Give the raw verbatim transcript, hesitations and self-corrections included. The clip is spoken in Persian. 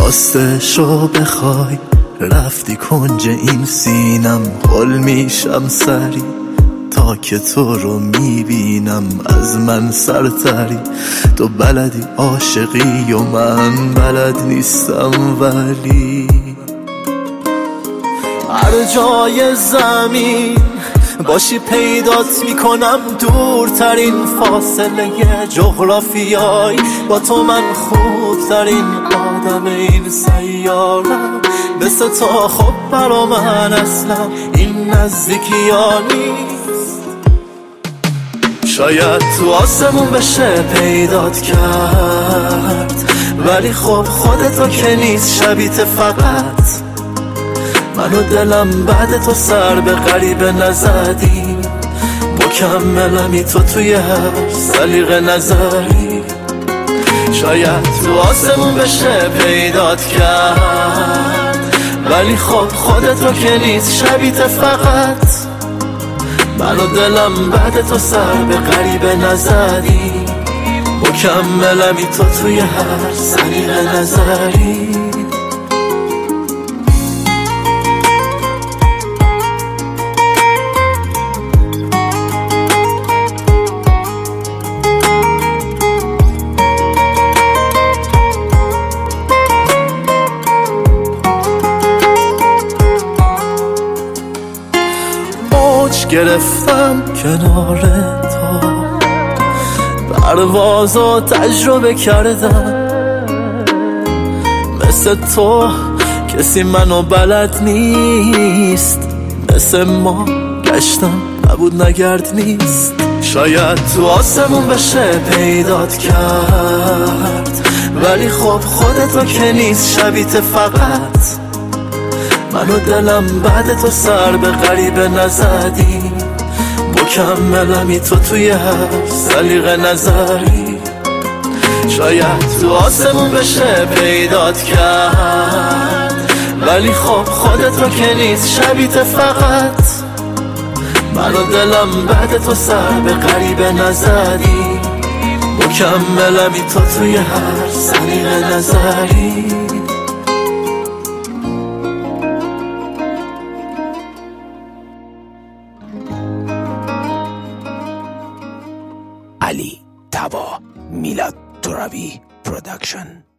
راستشو بخوای رفتی کنج این سینم، حل میشم سری تا که تو رو میبینم. از من سرتری تو بلدی عاشقی و من بلد نیستم، ولی هر جای زمین باشی پیدات میکنم، دورترین فاصله جغرافیایی با تو من خوبترین آدم این سیارم. مثل تو خب برا من اصلا این نزدیکی ها نیست. شاید تو آسمون بشه پیدات کرد، ولی خب خودتو که نیست، شبیت فقط من و دلم بعد تو سر به غریبه نزدی. مکملمی تو توی هر سلیقه نظری. شاید تو آسمون بشه پیدات کرد، ولی خب خودت رو که نیست، شبیت فقط من و دلم بعد تو سر به غریبه نزدی. مکملمی تو توی هر سلیقه نظری. گرفتم کنار تو، پروازو تجربه کردم. مثل تو کسی منو بلد نیست، مثل ما گشتم نبود نگرد نیست. شاید تو آسمون بشه پیدات کرد، ولی خب خودت رو که نیست، شبیت فقط من و دلم بعد تو سر به غریبه نزدی. مکملمی تو توی هر سلیقه نظری. شاید تو آسمون بشه پیدات کرد، ولی خب خودت رو که نیست، شبیت فقط من و دلم بعد تو سر به غریبه نزدی. مکملمی تو توی هر سلیقه نظری. علی طبا، میلاد ترابی پروداکشن.